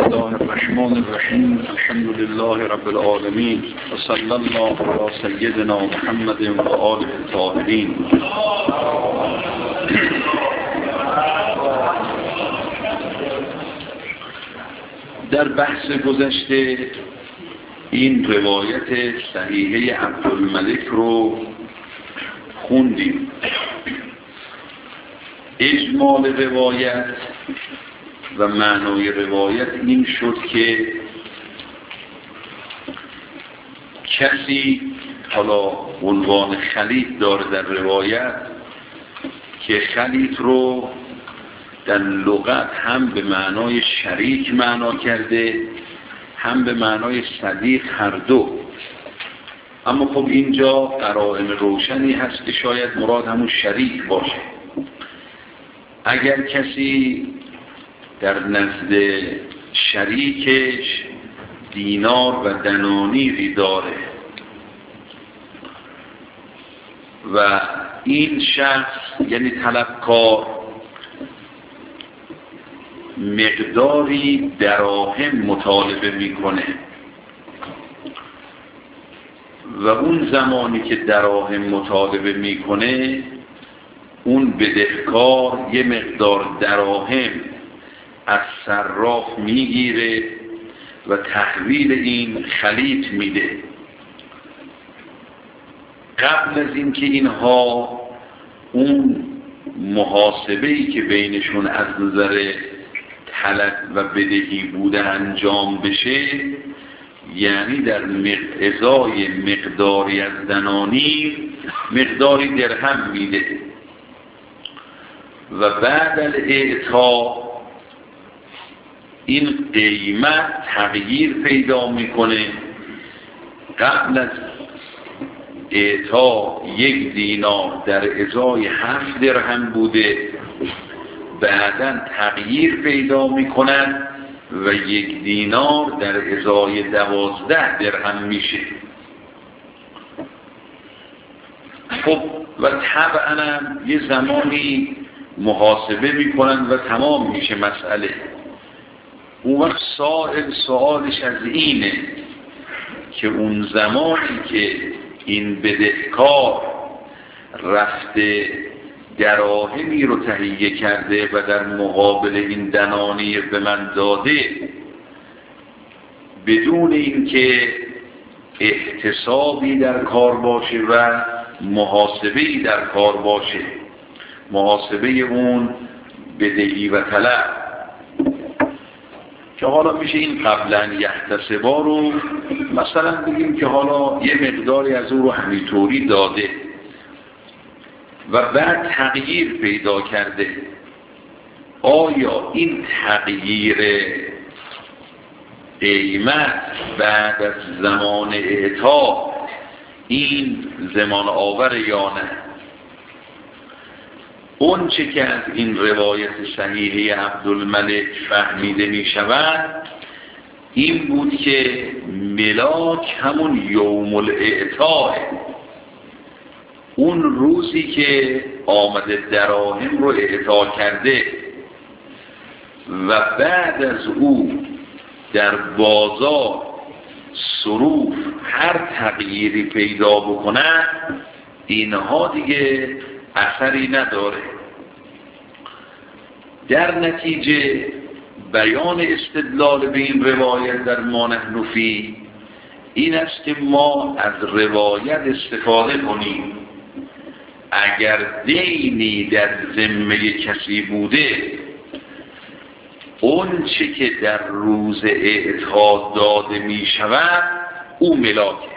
الله الرحمن الرحیم الحمد لله رب العالمین و صلی الله علی سیدنا محمد و آله الطاهرین. در بحث گذشته این روایت صحیحه عبدالملک رو خوندیم. اجمال روایت و معنای روایت این شد که کسی حالا عنوان خلیط داره در روایت که خلیط رو در لغت هم به معنای شریک معنا کرده هم به معنای صدیق، هر دو. اما خب اینجا قرائن روشنی هست که شاید مراد همون شریک باشه. اگر کسی در نزد شریکش دینار و دنانیری داره و این شخص یعنی طلبکار مقداری دراهم مطالبه میکنه و اون زمانی که دراهم مطالبه میکنه اون بدهکار یه مقدار دراهم از صراف میگیره و تحویل این خلیط میده. قبل از اینکه اینها اون محاسبه‌ای که بینشون از نظر طلب و بدهی بوده انجام بشه، یعنی در ازای مقداری از دنانیر مقداری درهم میده و بعد الاعطا این قیمت تغییر پیدا میکنه. قبل از اعطا 1 دینار در ازای 7 درهم بوده، بعداً تغییر پیدا میکنن و 1 دینار در ازای 12 درهم میشه. خب و طبعاً یه زمانی محاسبه میکنن و تمام میشه مسئله. اون وقت سوالش از اینه که اون زمانی که این بدهکار رفته دراهمی رو تهیه کرده و در مقابل این دنانیر به من داده بدون اینکه احتسابی در کار باشه و محاسبه‌ای در کار باشه، محاسبه اون بدهی و طلب، که حالا میشه این قبلا یحتسبا رو مثلا بگیم که حالا یه مقداری از اون رو همینطوری داده و بعد تغییر پیدا کرده. آیا این تغییر قیمت بعد از زمان اعطا این زمان آور یا نه؟ اون چه که از این روایت صحیحه عبدالملک فهمیده می شود این بود که ملاک همون یوم الاعطا، اون روزی که آمده دراهم رو اعطا کرده و بعد از او در بازار صروف هر تغییری پیدا بکنن اینها دیگه اثری نداره. در نتیجه بیان استدلال به این روایت در ما نحن فیه این است که ما از روایت استفاده کنیم. اگر دینی در ذمه کسی بوده، اون چه که در روز اعطا داده می شود او ملاکه.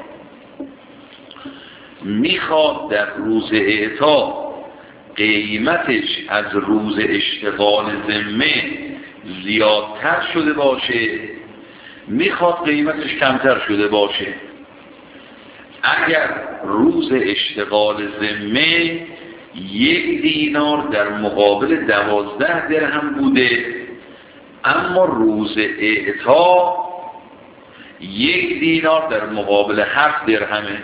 میخواد در روز اعطا قیمتش از روز اشتغال ذمه زیادتر شده باشه، میخواد قیمتش کمتر شده باشه. اگر روز اشتغال ذمه 1 دینار در مقابل 12 درهم بوده، اما روز اعطا 1 دینار در مقابل 7 درهمه،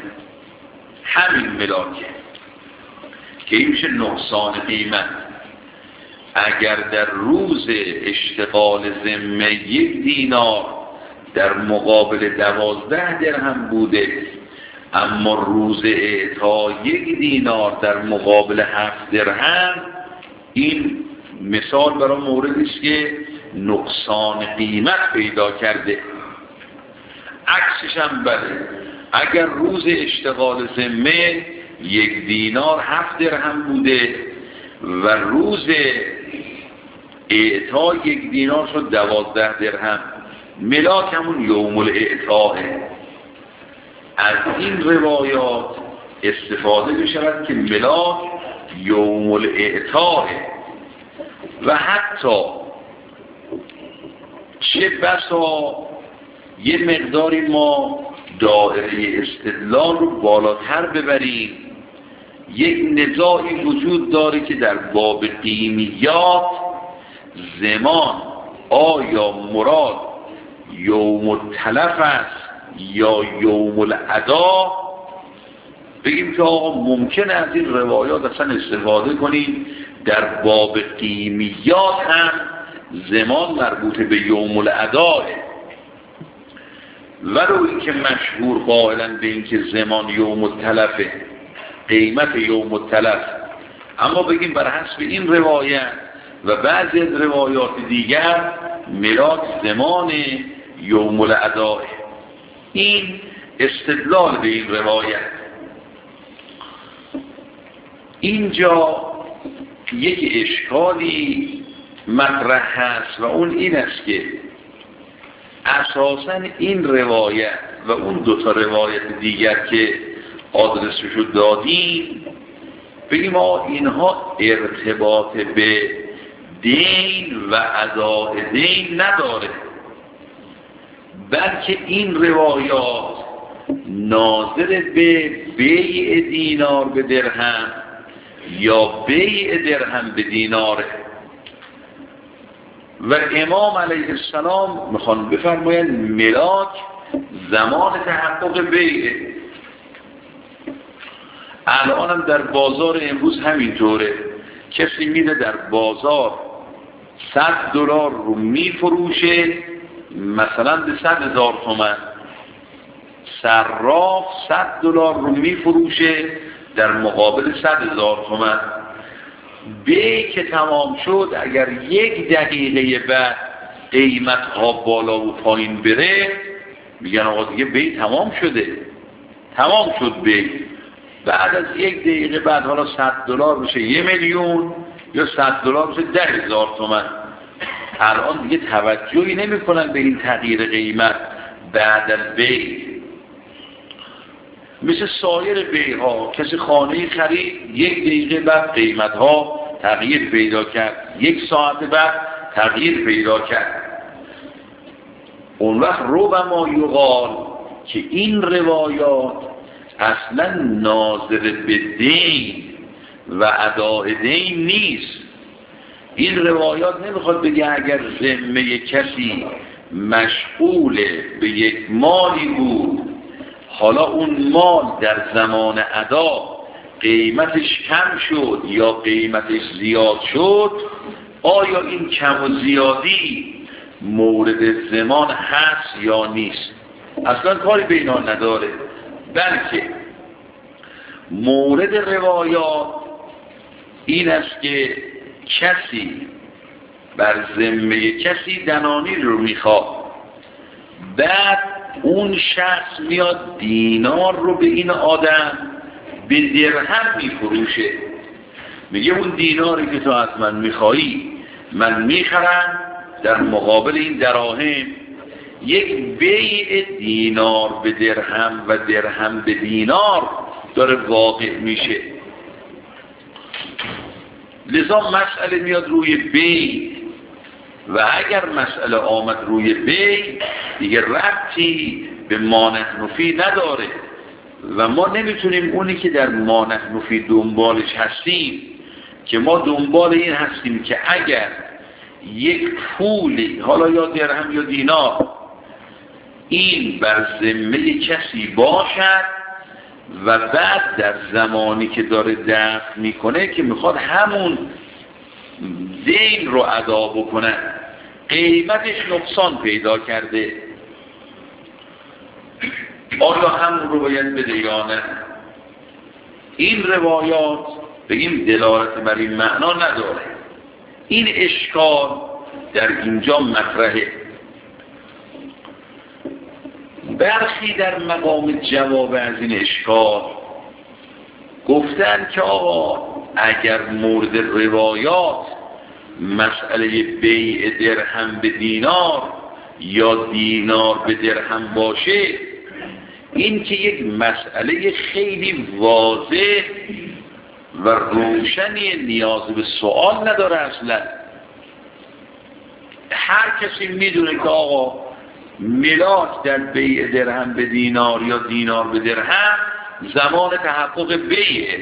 همین ملاکه که این میشه نقصان قیمت. اگر در روز اشتغال ذمه 1 دینار در مقابل 12 درهم بوده، اما روز اعطا 1 دینار در مقابل 7 درهم، این مثال برای موردی است که نقصان قیمت پیدا کرده. عکسش هم بله، اگر روز اشتغال ذمه 1 دینار 7 درهم بوده و روز اعطا 1 دینار شد 12 درهم، ملاک همون یوم الاعطاه. از این روایات استفاده بشود که ملاک یوم الاعطاه. و حتی چه بسا یه مقداری ما دایره استدلال رو بالاتر ببریم، یک نزاعی وجود داره که در باب قیمیات زمان آیا مراد یوم التلف است یا یوم الادا. بگیم که آقا ممکنه از این روایات اصلا استفاده کنیم در باب قیمیات هم زمان مربوط به یوم الاداه، ولو اینکه مشهور قائلن به اینکه زمان یوم التلفه، قیمت یوم التلف، اما بگیم بر حسب این روایت و بعضی از روایات دیگر ملاک زمان یوم الاداه. این استدلال به این روایت. اینجا یک اشکالی مطرح هست و اون این است که اساساً این روایت و اون 2 روایت دیگر که آدرسشو دادیم، بگیم اینها ارتباط به دین و اداء دین نداره، بلکه این روایات ناظر به بیع دینار به درهم یا بیع درهم به دیناره. و امام علیه السلام میخوان بفرمایند ملاک زمان تحقق بیع. الان هم در بازار امروز همینطوره، کسی میره در بازار $100 رو میفروشه مثلا به 100,000 تومان، صراف $100 رو میفروشه در مقابل 100,000 تومان. بیع که تمام شد، اگر 1 دقیقه بعد قیمت ها بالا و پایین بره، میگن آقا دیگه بیع تمام شده، تمام شد بیع. بعد از 1 دقیقه بعد حالا $100 بشه 1,000,000 یا $100 بشه 10,000 تومان. الان دیگه توجهی نمی کنن به این تغییر قیمت بعد از بیع. مثل سایر بیع ها، کسی خانه خرید 1 دقیقه بعد قیمت ها تغییر پیدا کرد، 1 ساعت بعد تغییر پیدا کرد. اون وقت ربما یقال که این روایات اصلا ناظر به دین و اداء دین نیست. این روایات نمیخواد بگه اگر ذمه کسی مشغول به یک مالی بود، حالا اون مال در زمان ادا قیمتش کم شد یا قیمتش زیاد شد، آیا این کم و زیادی مورد زمان هست یا نیست؟ اصلا کاری به اینا نداره، بلکه مورد روایات این است که کسی بر ذمه کسی دنانیر رو میخواد، بعد اون شخص میاد دینار رو به این آدم به درهم میفروشه، میگه اون دیناری که تو از من میخوایی من میخرم در مقابل این دراهم. یک بیع دینار به درهم و درهم به دینار داره واقع میشه. لذا مسئله میاد روی بیع، و اگر مسئله آمد روی بیع دیگه ربطی به ما نحن فی نداره و ما نمیتونیم اونی که در ما نحن فی دنبالش هستیم، که ما دنبال این هستیم که اگر یک پولی، حالا یا درهم یا دینار، این بر ذمه کسی باشد و بعد در زمانی که داره دفع میکنه که میخواد همون دین رو ادا بکنن قیمتش نقصان پیدا کرده، آیا همون رو باید بده یا نه؟ این روایات به این دلالت بر این معنا نداره. این اشکال در اینجا مطرحه. برخی در مقام جواب از این اشکال گفتن که آقا اگر مورد روایات مسئله بیع درهم به دینار یا دینار به درهم باشه، این که یک مسئله خیلی واضح و روشنی نیاز به سوال نداره. اصلا هر کسی میدونه که آقا ملاک در بیع درهم به دینار یا دینار به درهم زمان تحقق بیعه.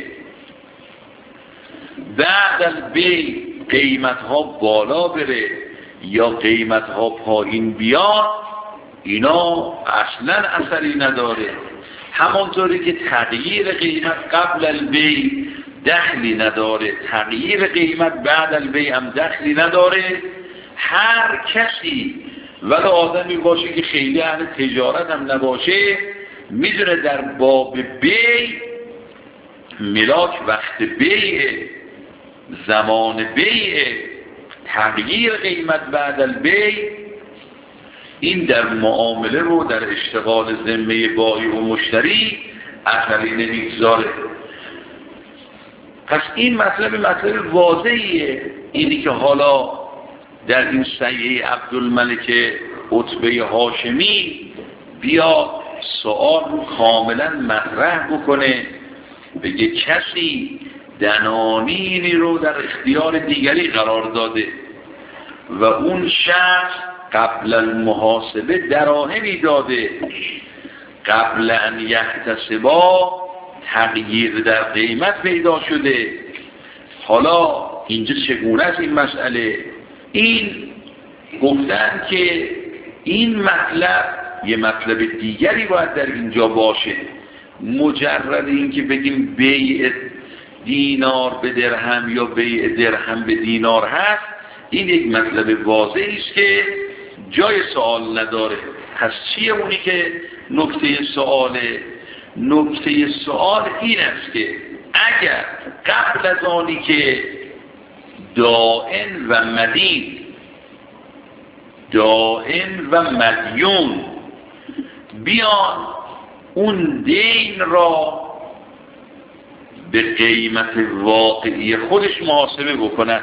بعد از بیع قیمت ها بالا بره یا قیمت ها پایین بیاد، اینا اصلا اثری نداره. همانطوری که تغییر قیمت قبل البیع دخلی نداره، تغییر قیمت بعد البیع هم دخلی نداره. هر کسی ولی آدمی باشه که خیلی اهل تجارت هم نباشه میدونه در باب بیع ملاک وقت بیع، زمان بیع، تغییر قیمت بعد البیع، این در معامله رو در اشتغال ذمه بایع و مشتری اثری نمیگذاره. پس این مطلب واضحیه. اینی که حالا در این سیه عبدالملک عتبه هاشمی بیا سؤال رو کاملا مطرح بکنه، بگه کسی دنانینی رو در اختیار دیگری قرار داده و اون شخص قبل المحاسبه دراهمی داده، قبل ان یحتسبا تغییر در قیمت پیدا شده. حالا اینجا چگونه است این مسئله؟ این گفتن که این مطلب یه مطلب دیگری باید در اینجا باشه. مجرد این که بگیم بیع دینار به درهم یا بیع درهم به دینار هست، این یک مطلب واضحی است که جای سوال نداره. پس چیه اونی که نکته سواله؟ نکته سوال این است که اگر قبل از آنی که دائن و مدیون بیان اون دین را به قیمت واقعی خودش محاسبه بکنن،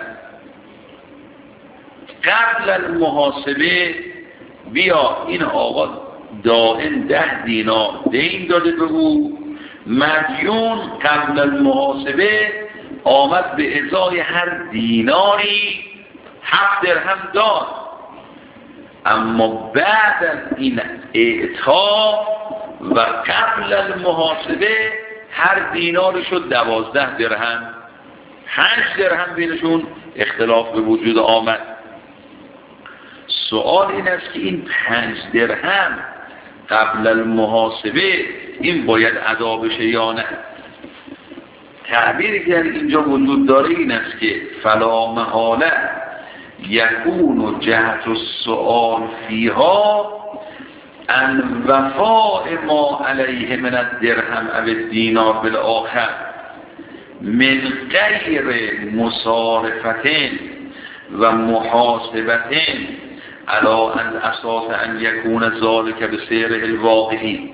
قبل المحاسبه بیا این آقا دائن 10 دینار دین داده به او، مدیون قبل المحاسبه آمد به ازای هر دیناری 7 درهم داد، اما بعد از این اعطا و قبل المحاسبه هر دینار شد 12 درهم، 8 درهم بینشون اختلاف به وجود آمد. سوال این است که این 5 درهم قبل المحاسبه این باید ادا بشه یا نه؟ تعبیری که در اینجا وجود داره این است که فلا محاله یکون جهت السؤال فیها ان وفاء ما علیه من الدرهم او الدینار بالآخر من غیر مصارفة و محاسبة علی ان اساس ان یکون ذلک بسعره الواقعی.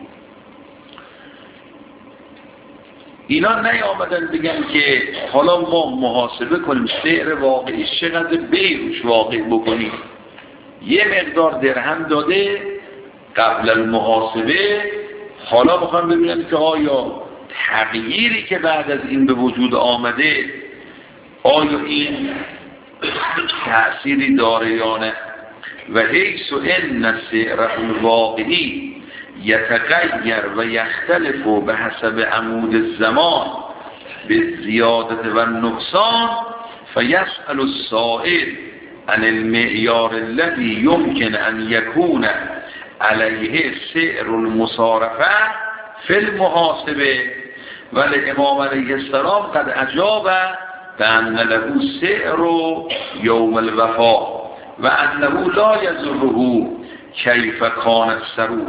اینا نیامدن بگن که حالا ما محاسبه کنیم سعر واقعی چقدر بیروش واقع بکنیم. یه مقدار درهم داده قبل المحاسبه، حالا بخوام ببینم که آیا تغییری که بعد از این به وجود آمده آیا این تأثیری داره یا نه. و حیث ان السعر الواقعی یتغیر و یختلف به حسب عمود الزمان به زیادت و نقصان فیسأل السائل عن المعیار الذي يمكن ان يكون علیه سعر المصارفه فی المحاسبه. و الامام علیه السلام قد اجاب بأن له سعر یوم الوفا و انه لا یضره کیف کان الصروف.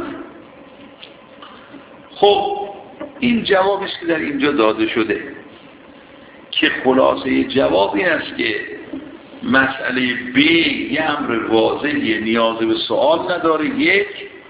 خب این جوابش که در اینجا داده شده که خلاصه جواب این است که مسئله ب یه امر واضحه، نیاز به سوال نداره. یک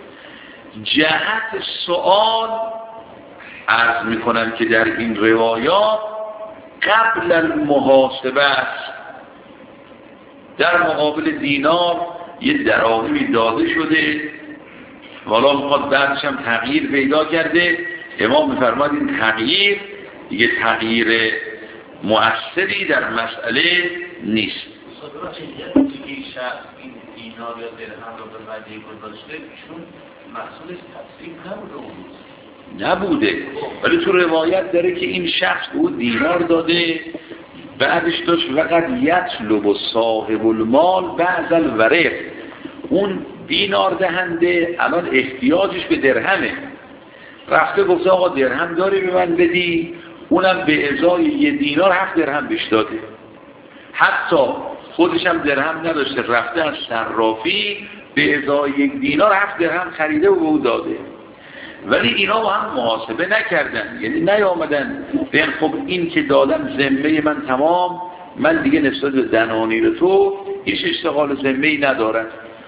جهت سوال عرض میکنم که در این روایات قبل المحاسبه است. در مقابل دینار یه دراهمی داده شده، حالا میخواد بعدش هم تغییر پیدا کرده. امام میفرماد این تغییر یه تغییر مؤثری در مسئله نیست. این شخص این دینار یا درهم رو به وجه گذاشته ایشون محصولش تقسیم نبوده، ولی تو روایت داره که این شخص به او دینار داده، بعدش داشت وقت یطلب صاحب المال بعض الورق، اون دینار دهنده الان احتیاجش به درهمه، رفته گفته آقا درهم داری به من بدی، اونم به ازای یه دینار 7 درهم بهش داده. حتی خودش هم درهم نداشته، رفته از صرافی به ازای 1 دینار 7 درهم خریده و به او داده. ولی اینا با هم محاسبه نکردن، یعنی نیامدن بگن خب این که دادم ذمه من تمام، من دیگه نسبت به دنانیر تو هیچ اشتغال ذمه‌ای ندارم.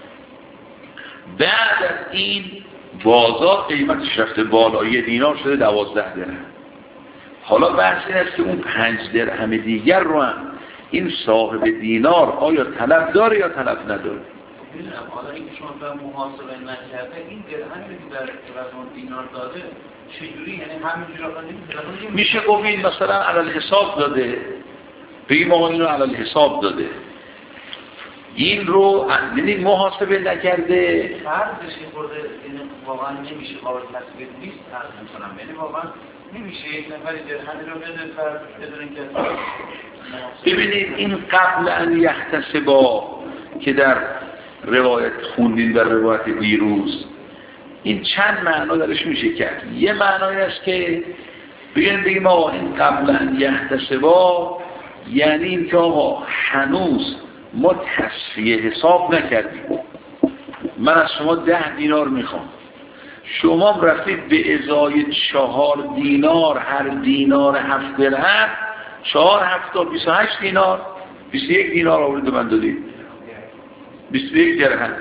بعد از این بازار قیمتش رفته بالا، 1 دینار شده 12 درهم. حالا بحث این است که اون 5 درهم دیگر رو هم این صاحب دینار آیا طلب داره یا طلب نداره؟ حالا این شما به محاسبه نکرده این درهمی که در عوض اون دینار داده چجوری، یعنی همینجوری آقا میشه گفت این مثلا علل حساب داده، بگیم آقا اینو علل حساب داده، این رو یعنی محاسبه نکرده. فرضش که خورده این واقعا نمیشه قابل تصویر نیست، فرض میکنم یعنی واقعا نمیشه یک نفری درهمی رو بده فرض بدونین که ببینید این قبل ان یحتسبا که در روایت خوندین در روایت دیروز، این چند معنا درش میشه کرد. یه معنای است که بگیم آقا این قبل ان یحتسبا یعنی این که آقا هنوز ما تصفیه حساب نکردیم، من از شما 10 دینار میخوام، شما رفتید به ازای 4 دینار، هر دینار 7 درهم، 4 7 28 دینار، 21 دینار آورید من دادید، 21 درهم،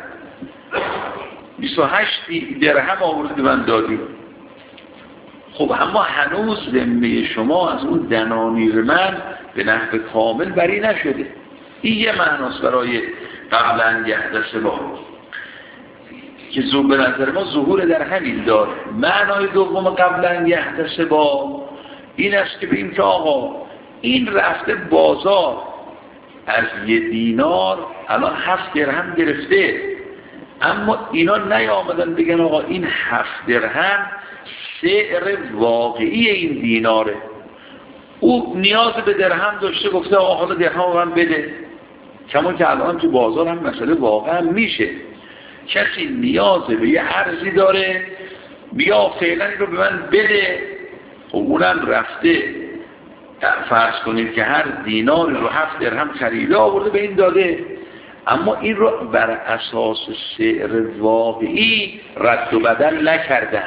28 درهم آورید من دادید. خب اما هنوز ذمه شما از اون دنانیر من به نحو کامل بری نشده. این یه معناست برای قبل ان یحتسبا که به نظر ما ظهور در همین داره. معنای دوم قبل ان یحتسبا این است که بگیم که آقا این رفته بازار از 1 دینار الان 7 درهم گرفته، اما اینا نیامدن بگن آقا این 7 درهم سعر واقعی این دیناره. او نیاز به درهم داشته، گفته آقا حالا درهم من بده، کما که الان تو بازار هم مسئله واقعا میشه، کسی نیاز به یه ارزی داره بیا فعلا این رو به من بده، خب اونم رفته فرض کنید که هر دینار رو 7 درهم خریده آورده به این داده، اما این رو بر اساس سعر واقعی رد و بدل نکردن.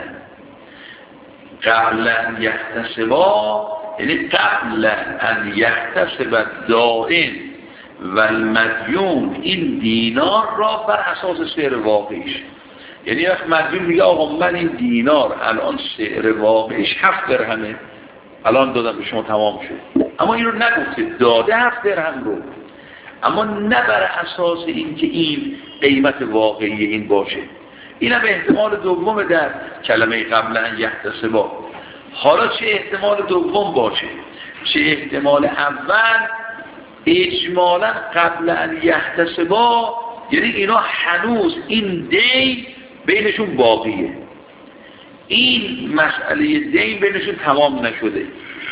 قبل ان یحتسبا یعنی قبل ان یحتسب الدائن و المدیون این دینار را بر اساس سعر واقعیش، یعنی وقت مدیون میگه آقا من این دینار الان سعر واقعیش 7 درهمه، الان دادم به شما تمام شد، اما این رو نگفته، داده 7 درهم رو، اما نه بر اساس این که این قیمت واقعی این باشه. این هم احتمال دوم در کلمه قبل ان یحتسبا. حالا چه احتمال دوم باشه چه احتمال اول، اجمالا قبل ان یحتسبا یعنی اینا هنوز این دین بینشون باقیه، این مسئله دین بینشون تمام نشده.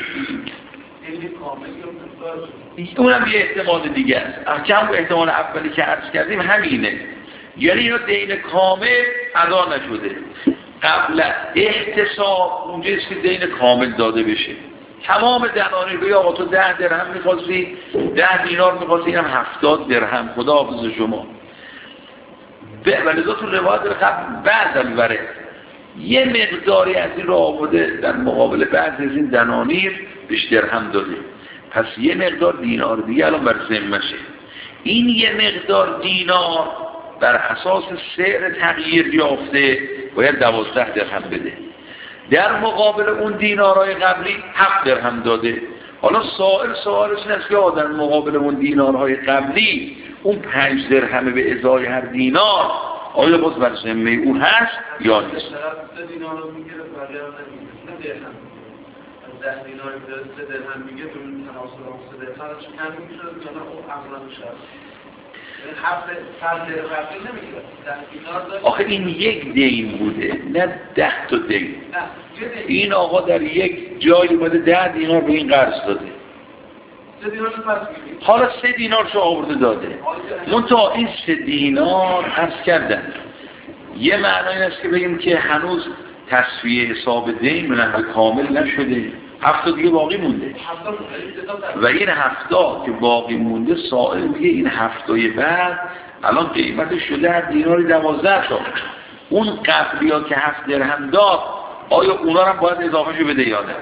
اونم یه احتمال دیگه است، کم احتمال اولی که عرض کردیم همینه، یعنی اینا دین کامل ادا نشده. قبل احتساب اونجاست که دین کامل داده بشه، تمام دنانیر بگه آقا تو 10 درهم می‌خواستی، 10 دینار می‌خواستی، اینم 70 درهم، خدا حافظ شما. ولذا تو روایت قبل بعد میبره یه مقداری از این رو آورده در مقابل بعضی از این دنانیر بهش درهم داده، پس یه مقدار دینار دیگه الان بر ذمشه. این یه مقدار دینار بر اساس سعر تغییر یافته باید 12 درهم بده، در مقابل اون دینارهای قبلی 7 درهم داده. حالا سوالش این است که در مقابل اون دینارهای قبلی اون 5 درهم به ازای هر دینار آیا باز بر ذمه او هست یا نیست؟ 3 دینار رو میگیره ولی نه درهم. 10 دینار میگیره 3 درهم میگیره تو تناسب اون 3 درهم چه کم میشه یا نه اون اصلا میشه. این 7 درهم نمیگیره. 10 دینار داره. آخه این یک دین بوده نه 10 تا دین. این آقا در یک جایی اومده 10 دینار به این قرض داده. 3 دینار پس میگیره. حالا 3 دینار شو آورده داده. منتها این 3 دینار عرض کردن یه معنی است که بگیم که هنوز تصفیه حساب دین به نحو کامل نشده، 70 دیگه باقی مونده و این 70 که باقی مونده سائل میگه این 70 بعد الان قیمتش شده هر دیناری 12 تا، اون قبلی ها که 7 درهم داد آیا اونا هم باید اضافه شو بده یا نه؟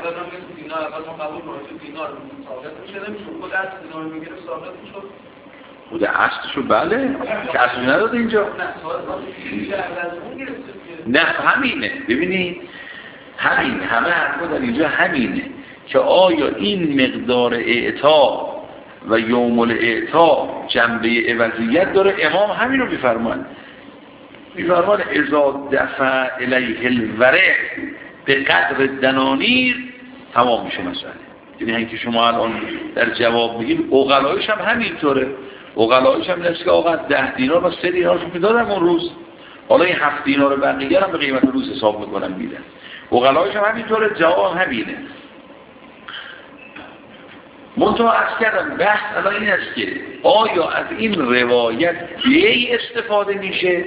خود اصلشو بله که اصل نداده اینجا نه همینه. ببینید همین همه حرفا در اینجا همینه که آیا این مقدار اعطا و یوم الاعطا جنبه عوضیت داره. امام همین رو میفرمان اذا دفع الیه الورع به قدر دنانیر تمام میشه مسئله. یعنی اینکه شما الان در جواب میگیم عقلایش هم همینطوره، عقلایش هم نشه که آقا 10 دینار و 3 دینار رو دادم اون روز، حالا این 7 دینار بقیه هم به قیمت روز حساب میکنم میدن. عقلایش هم همینطوره، جواب همینه. منتها عرض کردم بحث الان این است که آیا از این روایت بی استفاده میشه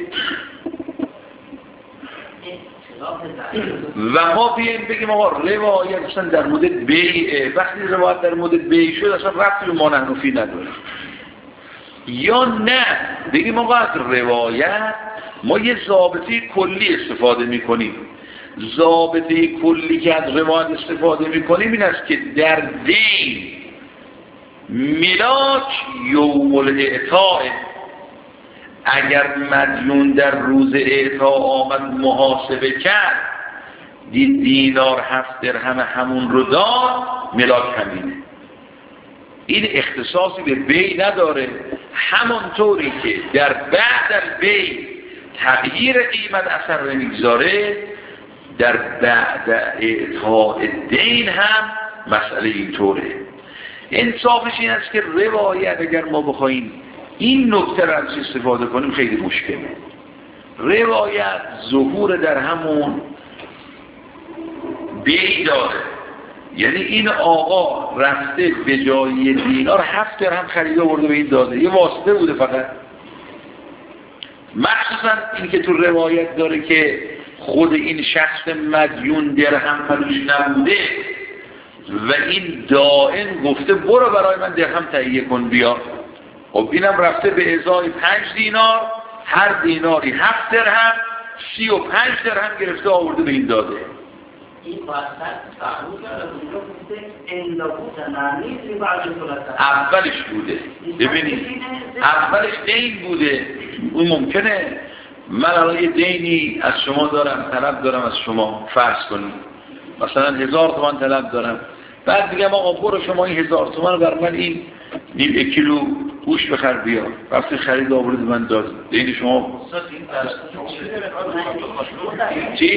و ما بیاییم بگیم آقا روایت اصلا در مورد بیعه، وقتی روایت در مورد بیع شد اصلا ربطی به ما نحنفی نداره، یا نه بگیم آقا از روایت ما یه ضابطه کلی استفاده میکنیم. ضابطه کلی که از روایت استفاده میکنیم این است که در دین ملاک یوم الاعطاء، اگر مدیون در روز اعطا آمد محاسبه کرد دید دینار 7 درهم همون رو داد، ملاک همینه. این اختصاصی به بیع نداره، همانطوری که در بعد از بیع تغییر قیمت اثر نمیگذاره در بعد اعطاء دین هم مسئله اینطوره. انصافش این است که روایت اگر ما بخوایم این نکته را از استفاده کنیم خیلی مشکله. روایت ظهور در همون بیع داره، یعنی این آقا رفته به جای دینار 7 درهم خریده آورده به این داده، یه واسطه بوده فقط. مخصوصا این که تو روایت داره که خود این شخص مدیون درهم پلوش نبوده و این دائن گفته برو برای من درهم تهیه کن بیا. خب اینم رفته به ازای 5 دینار، هر دیناری 7 درهم، 35 درهم گرفته آورده به این داده. این اولش بوده، ببینید اولش دین بوده. اون ممکنه من الان یه دینی از شما دارم، طلب دارم از شما، فرض کنید مثلا 1000 تومان طلب دارم، بعد میگم آقا برو شما این 1000 تومان رو بر من این نیم کیلو گوشت بخر بیا، رفتی خرید آورد من داد، دین شما چی؟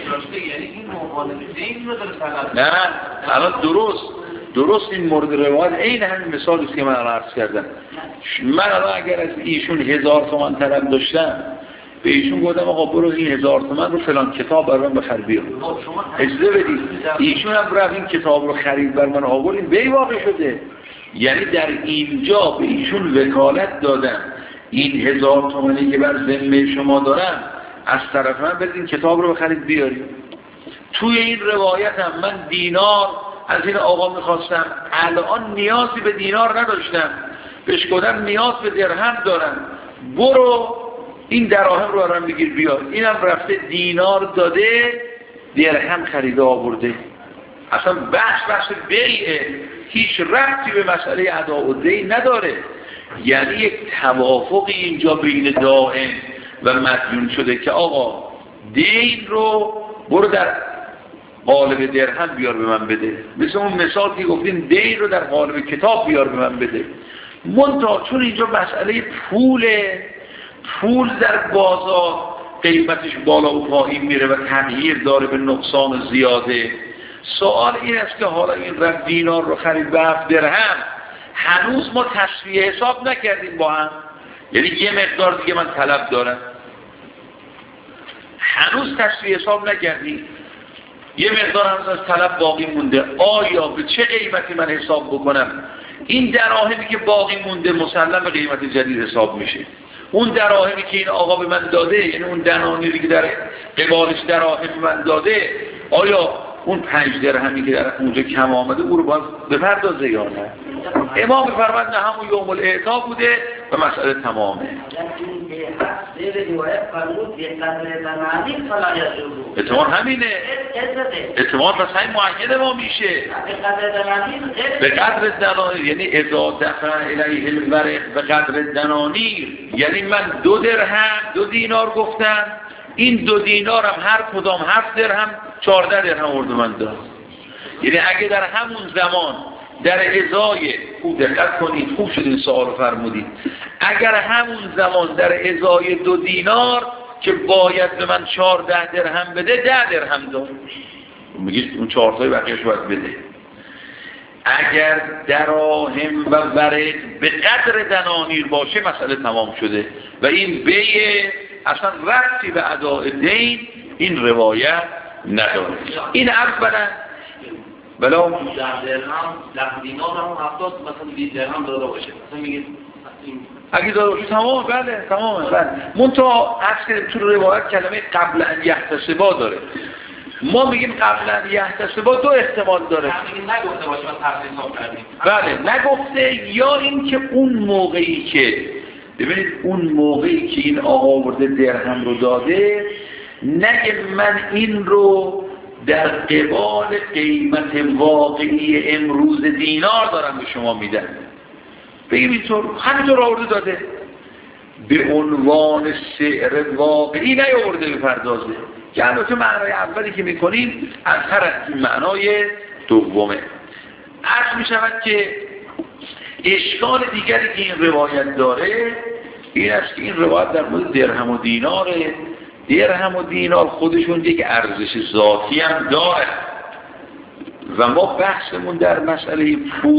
نه الان درست این مورد روایت این همین مثالی است که من عرض کردم. من الان اگر از ایشون 1000 تومان طلب داشتم به ایشون گفتم آقا برو این 1000 تومان رو فلان کتاب بر من بخر بیا، اجازه بدید، ایشون هم رفت این کتاب رو خرید بر من آورد، این بی واقع شده. یعنی در اینجا به ایشون وکالت دادم این 1000 تومانی که بر ذمه شما دارم از طرف من برید این کتاب رو بخرید بیارید. توی این روایت هم من دینار از این آقا میخواستم، الان نیازی به دینار نداشتم، بهش گفتم نیاز به درهم دارم، برو این دراهم رو برام بگیر بیار. اینم رفته دینار داده، درهم خریده آورده. اصلا بحث بیعه، هیچ ربطی به مسئله ادا و دین نداره. یعنی یک توافقی اینجا بین دائن و مدیون شده که آقا دین رو برو در قالب درهم بیار به من بده. مثل اون مثال که گفتیم دین رو در قالب کتاب بیار به من بده. منتها چون اینجا مسئله پول در بازار قیمتش بالا و پایین میره و تغییر داره به نقصان و زیاده، سوال این است که حالا این رفت دینار رو خرید به 7 درهم، هنوز ما تسویه حساب نکردیم با هم، یعنی یه مقدار دیگه من طلب دارم، هنوز تسویه حساب نکردیم، یه مقدار هنوز از طلب باقی مونده، آیا به چه قیمتی من حساب بکنم؟ این دراهمی که باقی مونده مسلم به قیمت جدید حساب میشه. اون دراهمی که این آقا به من داده، یعنی اون دنانیری که در قبالش دراهم به من داده، آیا اون 5 درهمی که در اونجا کم آمده او رو باز بپردازه یا نه؟ امام فرمود نه، همون یوم الاعطا بوده و مسئله تمامه. اعتماد همینه، اعتماد پس همین معید ما میشه به قدر دنانیر، یعنی اذا دفع الیه الورق به قدر دنانیر، یعنی من 2 درهم 2 دینار گفتم، این 2 دینارم هر کدام 7 درهم 14 درهم آورد من داد. یعنی اگه در همون زمان در ازای، خوب دقت کنید، خوب شد این سوال فرمودید، اگر همون زمان در ازای 2 دینار که باید به من 14 درهم بده 10 درهم داد، میگید اون 4 تای بقیه‌اش باید بده. اگر دراهم و ورق به قدر دنانیر باشه مسئله تمام شده و این بیع اصلا ربطی به اداء دین این روایت نداره. این اولا بلا 10 درهم 10 دینار هم 70 مثلا 20 درهم داده باشه، مثلا میگید اگه داده باشه تمام، بله تمامه. بله منتها اصلا تو روایت کلمه قبل ان یحتسبا داره، ما میگیم قبل ان یحتسبا 2 احتمال داره، نگفته باشه من تفسیر حساب کردیم، بله نگفته، یا اینکه اون موقعی که ببینید اون موقعی که این آقا آورده درهم رو داده، نگه من این رو در قبال قیمت واقعی امروز دینار دارم به شما میدم، بگیم اینطور همینطور آورده داده، به عنوان سعر واقعی نیاورده بپردازه، که البته معنای اولی که میکنیم از هر از معنای دومه. عرض میشود که اشکال دیگری که این روایت داره این است که این روایت در مورد درهم و دیناره. درهم و دینار خودشون یک ارزش ذاتی هم داره و ما بحثمون در مسئله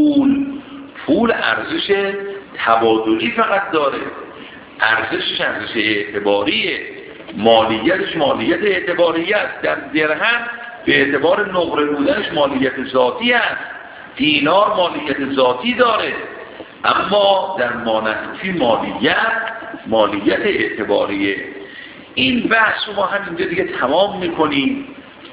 پول ارزش تبادلی فقط داره، ارزشش ارزش اعتباریه، مالیتش مالیت اعتباریه است. در درهم به اعتبار نقره بودنش مالیت ذاتی است، دینار مالیت ذاتی داره، اما در مانحنفی مالیت اعتباریه. این بحث رو ما همینجا دیگه تمام میکنیم.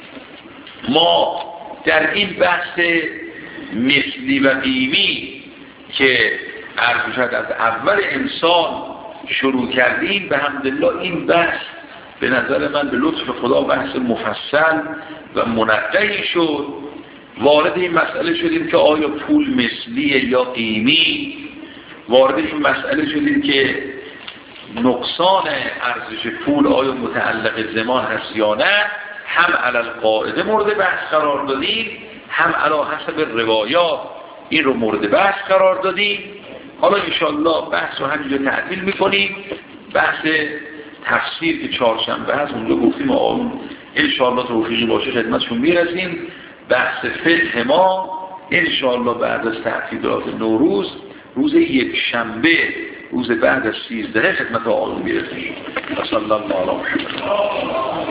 ما در این بحث مثلی و قیمی که عرض شد از اول انسان شروع کردیم، به حمدالله این بحث به نظر من به لطف خدا بحث مفصل و منقحی شد. وارد این مسئله شدیم که آیا پول مثلیه یا قیمی، وارد این مسئله شدیم که نقصان ارزش پول آیا متعلق زمان هست یا نه، هم علی القاعده مورد بحث قرار دادیم، هم علی حسب روایات این رو مورد بحث قرار دادیم. حالا انشاءالله بحث رو همینجا تعدیل میکنیم. بحث تفسیر که چهارشنبه هست اونجا گفتیم انشاءالله توفیقی باشه خدمتشون میرسیم. بحث فقه ما انشاءالله بعد از تعطیلات نوروز روز یک شنبه، روز بعد از 13 خدمت آقایون میرسیم. صلی الله علیه و